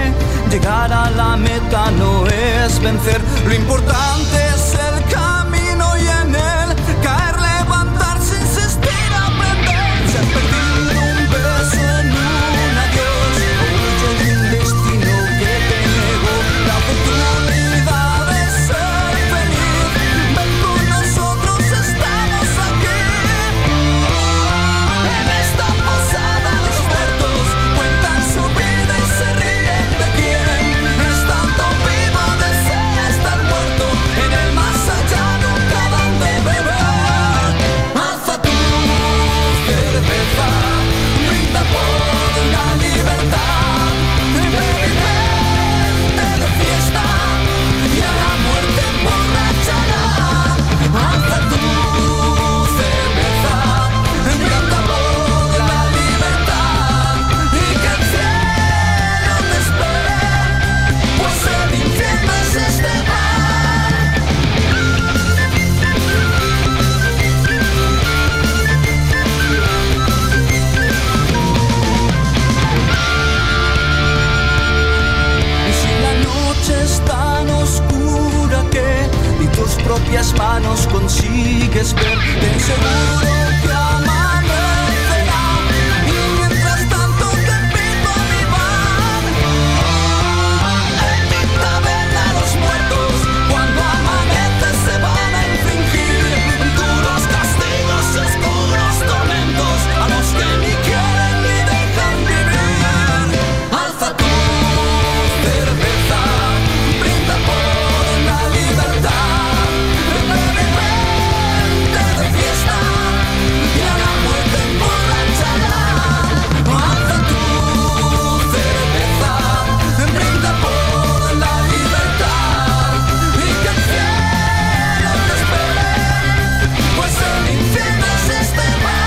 Llegar a la meta no es vencer, lo importante es el camino. ya nos consigues ver, ten seguro que amanecerá. Y mientras tanto te pido a mi bar. En mi taberna los muertos cuando amanece se van a infringir duros castigos y oscuros tormentos a los que ni quieren ni dejan vivir. Alza tu cerveza, brinda por la libertad, bebe, vente de fiesta y a la muerte emborrachará. Alza tu cerveza, brinda por la libertad y que el cielo te espere, pues el infierno es este bar.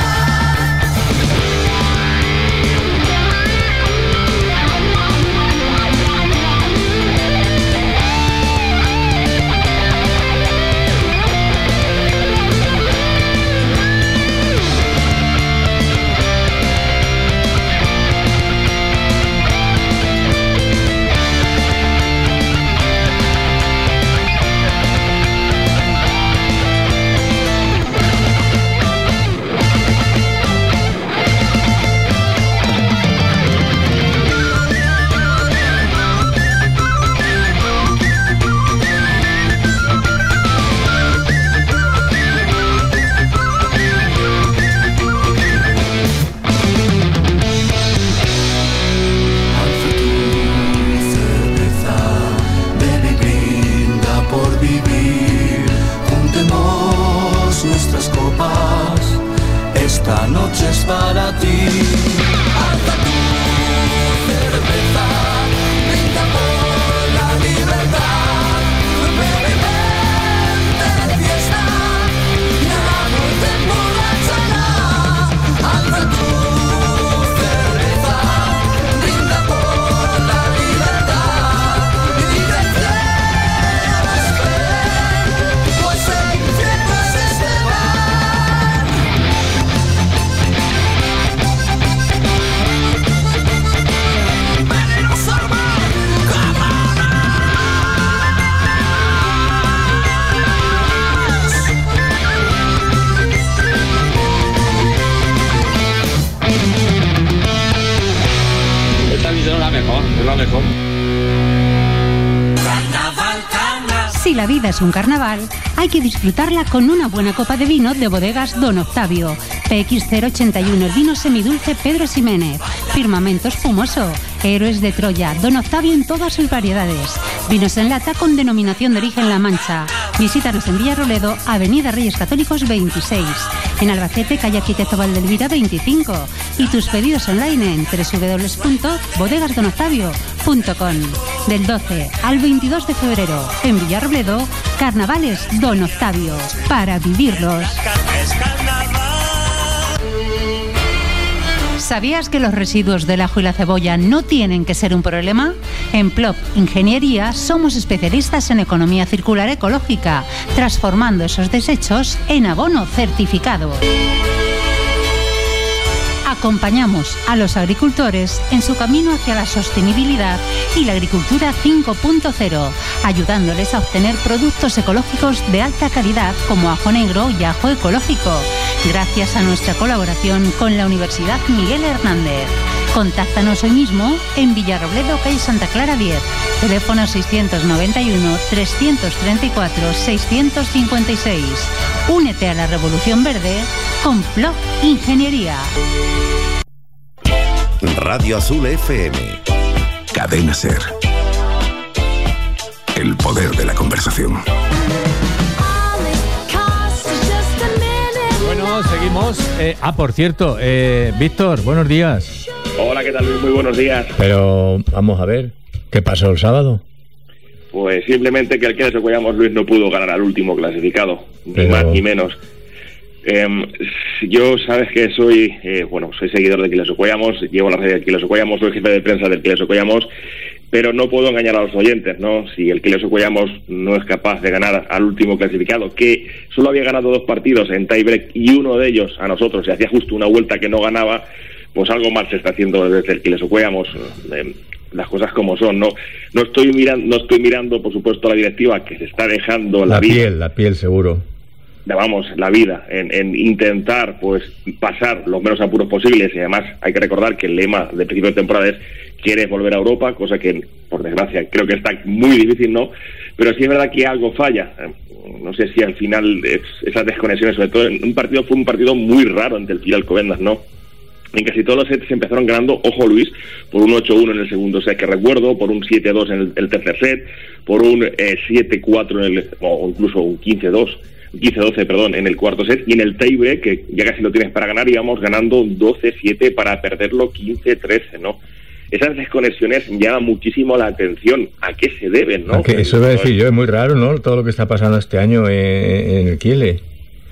Bebe y brinda por vivir, juntemos nuestras copas, esta noche es para ti. Alza tu cerveza, brinda por la libertad, bebe y vente de fiesta y a la muerte emborrachará. Alza tu cerveza, brinda por la libertad y que el cielo espere, pues el infierno es este bar. Venenoso hermano, Esta visión es la mejor, es la mejor. Si la vida es un carnaval, hay que disfrutarla con una buena copa de vino de Bodegas Don Octavio. P X cero ochenta y uno, el vino semidulce Pedro Ximénez. Firmamento espumoso. Héroes de Troya, Don Octavio en todas sus variedades. Vinos en lata con denominación de origen La Mancha. Visítanos en Villarrobledo, Avenida Reyes Católicos veintiséis. En Albacete, calle Arquitecto Valdelvira veinticinco. Y tus pedidos online en doble u doble u doble u punto bodegas don octavio punto com. Del doce al veintidós de febrero, en Villarrobledo, Carnavales Don Octavio. Para vivirlos. ¿Sabías que los residuos del ajo y la cebolla no tienen que ser un problema? En Plop Ingeniería somos especialistas en economía circular ecológica, transformando esos desechos en abono certificado. Acompañamos a los agricultores en su camino hacia la sostenibilidad y la agricultura cinco punto cero, ayudándoles a obtener productos ecológicos de alta calidad como ajo negro y ajo ecológico, gracias a nuestra colaboración con la Universidad Miguel Hernández. Contáctanos hoy mismo en Villarrobledo, calle Santa Clara diez, teléfono seiscientos noventa y uno, trescientos treinta y cuatro, seiscientos cincuenta y seis. Únete a la Revolución Verde con Plop Ingeniería. Radio Azul F M. Cadena Ser. El poder de la conversación. Bueno, seguimos. Eh, ah, por cierto, eh, Víctor, buenos días. Hola, ¿qué tal, Luis? Muy buenos días. Pero vamos a ver, ¿qué pasó el sábado? Pues simplemente que el que nos Cuellamos, Luis, no pudo ganar al último clasificado, Pero... ni más ni menos. Eh, yo, sabes que soy, eh, bueno, soy seguidor de Quiles Cuellamos, llevo la red de Quiles Cuellamos, soy jefe de prensa del Quiles Cuellamos, pero no puedo engañar a los oyentes, ¿no? Si el Quiles Cuellamos no es capaz de ganar al último clasificado, que solo había ganado dos partidos en tiebreak y uno de ellos a nosotros, y hacía justo una vuelta que no ganaba, pues algo mal se está haciendo desde el Quiles Cuellamos. Eh, las cosas como son, no no estoy mirando, no estoy mirando, por supuesto, a la directiva, que se está dejando la, la vida. piel, la piel seguro. vamos, la vida, en, en intentar pues pasar los menos apuros posibles, y además hay que recordar que el lema de principio de temporada es quieres volver a Europa, cosa que por desgracia creo que está muy difícil, ¿no? Pero sí es verdad que algo falla. No sé si al final es, esas desconexiones, sobre todo en un partido, fue un partido muy raro ante el Filial Alcobendas, ¿no? En casi todos los sets se empezaron ganando, ojo Luis, por un ocho uno en el segundo set que recuerdo, por un siete dos en el, el tercer set, por un eh, siete cuatro en el, o incluso un quince dos, quince doce, perdón, en el cuarto set, y en el tiebreak, que ya casi lo tienes para ganar, íbamos ganando doce siete para perderlo quince trece, ¿no? Esas desconexiones llaman muchísimo la atención. ¿A qué se deben, no? Que eso iba a decir yo, es muy raro, ¿no? Todo lo que está pasando este año en, en el Kiele.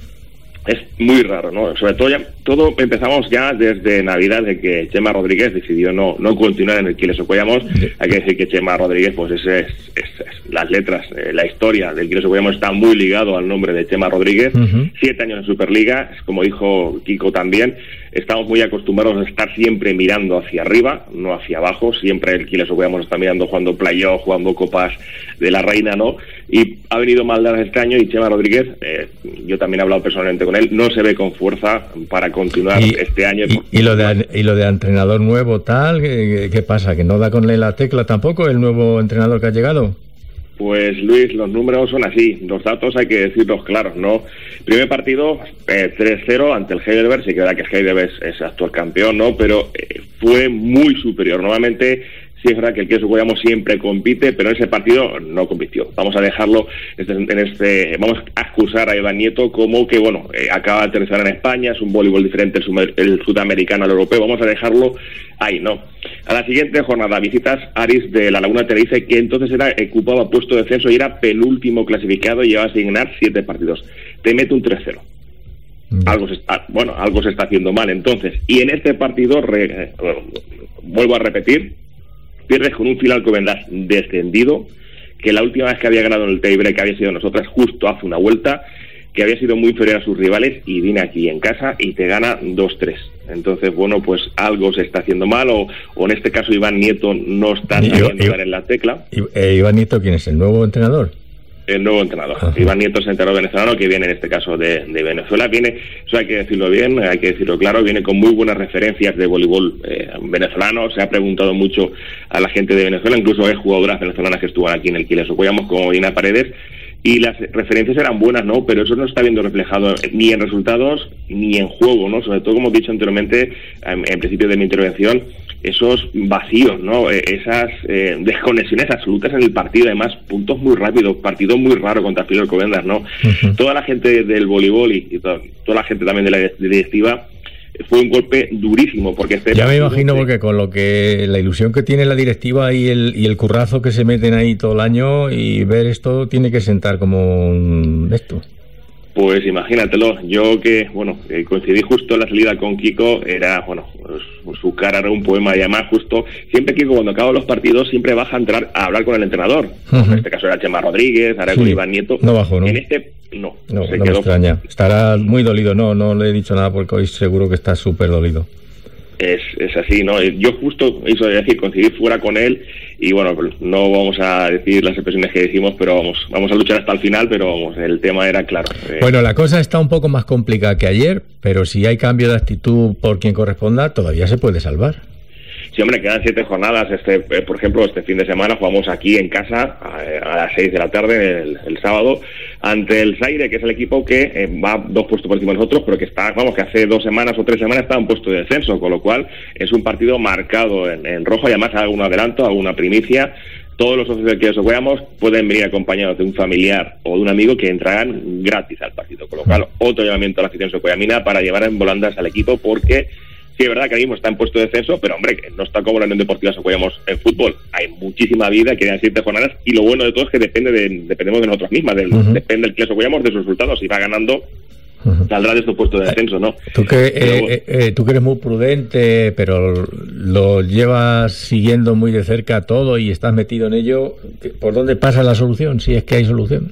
Es muy raro, ¿no? Sobre todo ya, todo empezamos ya desde Navidad, de que Chema Rodríguez decidió no no continuar en el Quiles Ocollamos. Sí. Hay que decir que Chema Rodríguez, pues es, es, es, es las letras, eh, la historia del Quiles Ocollamos está muy ligado al nombre de Chema Rodríguez. Uh-huh. Siete años en Superliga, como dijo Kiko también, estamos muy acostumbrados a estar siempre mirando hacia arriba, no hacia abajo. Siempre el Quiles Ocollamos está mirando, jugando playoff, jugando copas de la reina, ¿no? Y ha venido Maldanas este año, y Chema Rodríguez, eh, yo también he hablado personalmente con él, no se ve con fuerza para continuar y, este año. Y, y lo de y lo de entrenador nuevo tal, ¿qué, qué pasa? ¿Que no da con la tecla tampoco el nuevo entrenador que ha llegado? Pues Luis, los números son así, los datos hay que decirlos claros, ¿no? Primer partido, eh, tres cero ante el Heidelberg, sí que verdad que el Heidelberg es, es actual campeón, ¿no? Pero eh, fue muy superior. Normalmente sí es verdad que el Quiles Ocollamos siempre compite, pero en ese partido no compitió. Vamos a dejarlo en este, vamos a excusar a Iván Nieto como que, bueno, eh, acaba de aterrizar en España, es un voleibol diferente el, sud- el sudamericano al europeo, vamos a dejarlo ahí, ¿no? A la siguiente jornada visitas Aris de la Laguna Tenerife, que entonces era ocupaba puesto de descenso y era penúltimo clasificado y llevaba a asignar siete partidos. Te mete un tres cero. Algo se está, bueno, algo se está haciendo mal entonces. Y en este partido, re, eh, bueno, vuelvo a repetir, pierdes con un Filial Alcobendas descendido, que la última vez que había ganado en el tiebreak había sido nosotras justo hace una vuelta, que había sido muy inferior a sus rivales, y viene aquí en casa y te gana dos tres. Entonces, bueno, pues algo se está haciendo mal, o, o en este caso Iván Nieto no está sabiendo dar en la tecla. ¿Y, eh, Iván Nieto quién es? ¿El nuevo entrenador? El nuevo entrenador. Ajá. Iván Nieto es entrenador venezolano, que viene en este caso de, de Venezuela. Viene, eso hay que decirlo bien, hay que decirlo claro, viene con muy buenas referencias de voleibol eh, venezolano. Se ha preguntado mucho a la gente de Venezuela, incluso hay jugadoras venezolanas que estuvieron aquí en el Quiles Ocollamos, como Dina Paredes, y las referencias eran buenas, ¿no? Pero eso no está viendo reflejado ni en resultados ni en juego, ¿no? Sobre todo, como he dicho anteriormente, en, en principio de mi intervención, esos vacíos, ¿no? Esas eh, desconexiones absolutas en el partido, además puntos muy rápidos, partido muy raro contra Filial Alcobendas, ¿no? Uh-huh. Toda la gente del voleibol y, y toda, toda la gente también de la directiva, fue un golpe durísimo, porque este ya me imagino, de... porque con lo que la ilusión que tiene la directiva y el y el currazo que se meten ahí todo el año, y ver esto tiene que sentar como un esto. Pues imagínatelo, yo que, bueno, eh, coincidí justo en la salida con Kiko, era, bueno, pues, su cara era un poema, y además justo, siempre Kiko cuando acaban los partidos siempre baja a entrar a hablar con el entrenador. Uh-huh. En este caso era Chema Rodríguez, ahora sí. Con Iván Nieto. No bajó, ¿no? En este, no. No, se no quedó... me extraña. Estará muy dolido, no, no le he dicho nada porque hoy seguro que está súper dolido. Es, es así, ¿no? Yo justo, eso de decir, coincidí fuera con él, y bueno, no vamos a decir las expresiones que decimos, pero vamos vamos a luchar hasta el final, pero vamos, el tema era claro. Eh, bueno, la cosa está un poco más complicada que ayer, pero si hay cambio de actitud por quien corresponda, todavía se puede salvar. Sí, hombre, quedan siete jornadas. Este, eh, por ejemplo, este fin de semana jugamos aquí en casa a, a las seis de la tarde, el, el sábado, ante el Zaire, que es el equipo que eh, va dos puestos por encima de nosotros, pero que está, vamos, que hace dos semanas o tres semanas estaba en puesto de descenso, con lo cual es un partido marcado en, en rojo, y además algún adelanto, alguna primicia. Todos los socios del Quiles Ocollamos pueden venir acompañados de un familiar o de un amigo que entrarán gratis al partido, con lo cual otro llamamiento a la afición socollamina para llevar en volandas al equipo, porque sí, es verdad que ahora mismo está en puesto de descenso, pero hombre, que no está como la Unión Deportiva Socollamos en fútbol. Hay muchísima vida, quedan siete jornadas, y lo bueno de todo es que depende de, dependemos de nosotros mismas, del, uh-huh. depende del Quiles Ocollamos de sus resultados. Si va ganando, uh-huh. saldrá de estos puestos de descenso, ¿no? Tú que, pero, eh, eh, tú que eres muy prudente, pero lo llevas siguiendo muy de cerca todo y estás metido en ello, ¿por dónde pasa la solución, si es que hay solución?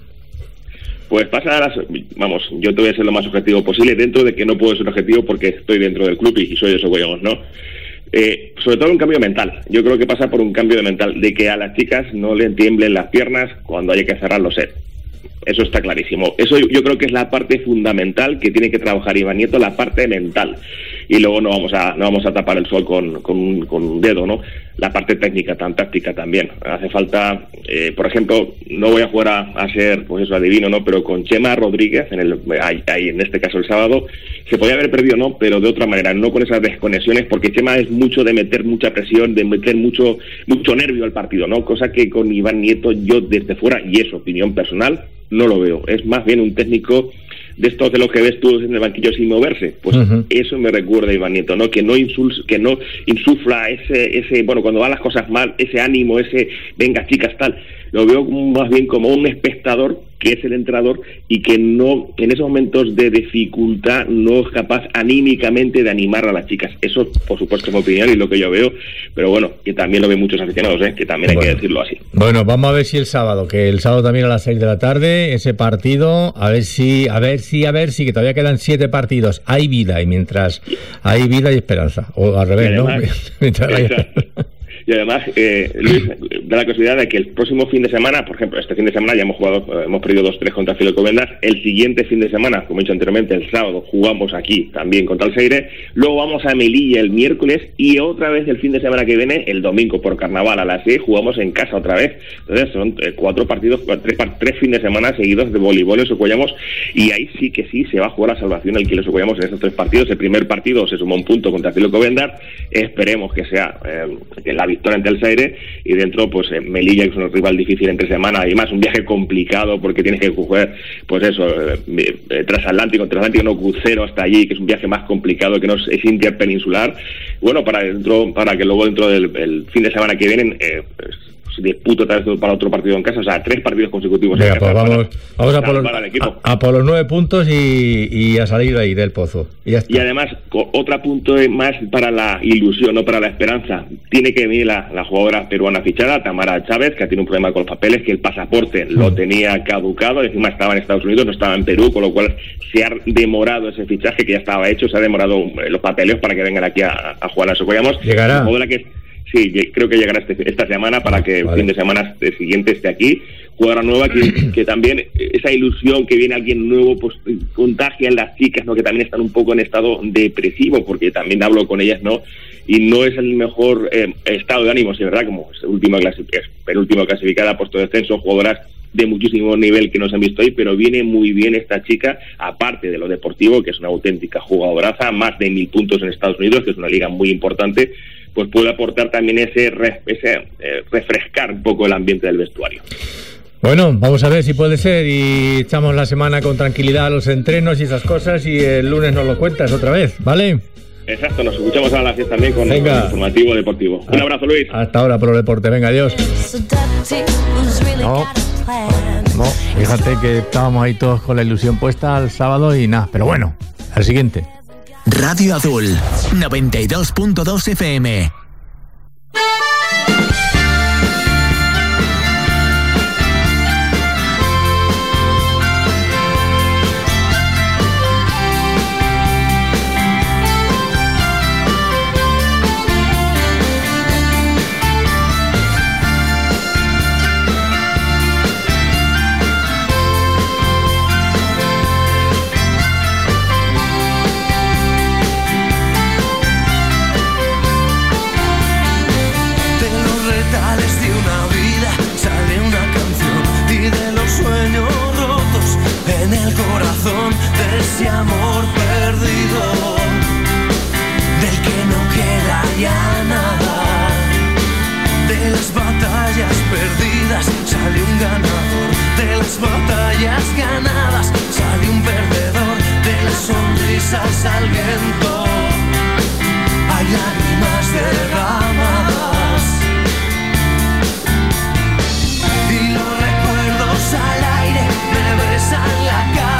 Pues pasa a las, vamos, yo te voy a ser lo más objetivo posible, dentro de que no puedo ser objetivo porque estoy dentro del club y soy de Socollamos, ¿no? Eh, sobre todo un cambio mental. Yo creo que pasa por un cambio de mental, de que a las chicas no le tiemblen las piernas cuando haya que cerrar los sets. Eso está clarísimo. Eso yo creo que es la parte fundamental que tiene que trabajar Iván Nieto, la parte mental. Y luego no vamos a no vamos a tapar el sol con, con, un, con un dedo, ¿no? La parte técnica, tan táctica también. Hace falta, eh, por ejemplo, no voy a jugar a, a ser, pues eso, adivino, ¿no? Pero con Chema Rodríguez, en el ahí, ahí, en este caso el sábado, se podía haber perdido, ¿no? Pero de otra manera, no con esas desconexiones, porque Chema es mucho de meter mucha presión, de meter mucho mucho nervio al partido, ¿no? Cosa que con Iván Nieto yo desde fuera, y es opinión personal, no lo veo. Es más bien un técnico de estos de los que ves tú en el banquillo sin moverse. Pues uh-huh. Eso me recuerda a Iván Nieto, ¿no? Que no insuls, que no insufla ese, ese, bueno, cuando van las cosas mal, ese ánimo, ese, venga chicas, tal. Lo veo más bien como un espectador que es el entrenador y que no, en esos momentos de dificultad, no es capaz anímicamente de animar a las chicas. Eso, por supuesto, es mi opinión y lo que yo veo, pero bueno, que también lo ven muchos aficionados, ¿eh? Que también hay bueno. que decirlo así. Bueno, vamos a ver si el sábado, que el sábado también a las seis de la tarde, ese partido, a ver si, a ver si, a ver si, que todavía quedan siete partidos, hay vida, y mientras hay vida hay esperanza, o al revés, además, ¿no? mientras hay... Y además, eh, Luis, da la casualidad de que el próximo fin de semana, por ejemplo, este fin de semana ya hemos jugado, hemos perdido dos tres contra Filo Comendas. El siguiente fin de semana, como he dicho anteriormente, el sábado jugamos aquí también contra el Seire. Luego vamos a Melilla el miércoles y otra vez el fin de semana que viene, el domingo por carnaval a las seis, jugamos en casa otra vez. Entonces son eh, cuatro partidos, tres, tres fines de semana seguidos de voleibol en Socollamos, y ahí sí que sí se va a jugar la salvación el Kilo Socollamos en esos tres partidos. El primer partido se sumó un punto contra Filo Comendas. Esperemos que sea eh, la victoria ante el Zaire, y dentro pues eh, Melilla, que es un rival difícil entre semana, además un viaje complicado porque tienes que coger pues eso, eh, eh, transatlántico, transatlántico no crucero hasta allí, que es un viaje más complicado, que no es, es interpeninsular. Bueno, para dentro, para que luego dentro del el fin de semana que vienen eh, pues, disputa otra vez para otro partido en casa, o sea, tres partidos consecutivos. Venga, pues vamos, vamos a, por los, a, a por los nueve puntos y, y a salir de ahí del pozo. Y, ya está. Y además, otro punto más para la ilusión, no para la esperanza. Tiene que venir la, la jugadora peruana fichada, Tamara Chávez, que tiene un problema con los papeles, que el pasaporte mm. lo tenía caducado, encima estaba en Estados Unidos, no estaba en Perú, con lo cual se ha demorado ese fichaje que ya estaba hecho, se ha demorado los papeleos para que vengan aquí a, a jugar a Socollamos. Llegará. La jugadora que Sí, creo que llegará este, esta semana para que el vale. fin de semana siguiente esté aquí. Jugadora nueva que, que también esa ilusión que viene alguien nuevo pues contagia en las chicas, ¿no? Que también están un poco en estado depresivo, porque también hablo con ellas, ¿no? Y no es el mejor eh, estado de ánimo, sí, ¿verdad? Como es última clasificada, penúltima clasificada, puesto de descenso, jugadoras de muchísimo nivel que nos han visto hoy, pero viene muy bien esta chica, aparte de lo deportivo, que es una auténtica jugadoraza, más de mil puntos en Estados Unidos, que es una liga muy importante, pues puede aportar también ese, ese eh, refrescar un poco el ambiente del vestuario. Bueno, vamos a ver si puede ser y echamos la semana con tranquilidad a los entrenos y esas cosas y el lunes nos lo cuentas otra vez, ¿vale? Exacto, nos escuchamos a las diez también con el informativo deportivo. Un abrazo, Luis. Hasta ahora, Pro Deporte. Venga, adiós. No, no, fíjate que estábamos ahí todos con la ilusión puesta al sábado y nada, pero bueno, al siguiente. Radio Azul, noventa y dos punto dos F M. De ese amor perdido, del que no queda ya nada. De las batallas perdidas sale un ganador, de las batallas ganadas sale un perdedor, de las sonrisas al viento hay lágrimas derramadas y los recuerdos al aire me besan la cara.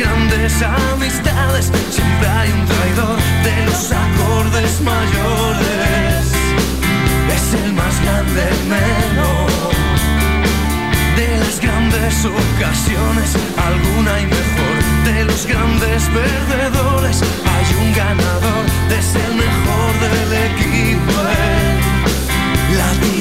grandes amistades siempre hay un traidor. De los acordes mayores es el más grande menos. De las grandes ocasiones alguna y mejor. De los grandes perdedores hay un ganador. Es el mejor del equipo. La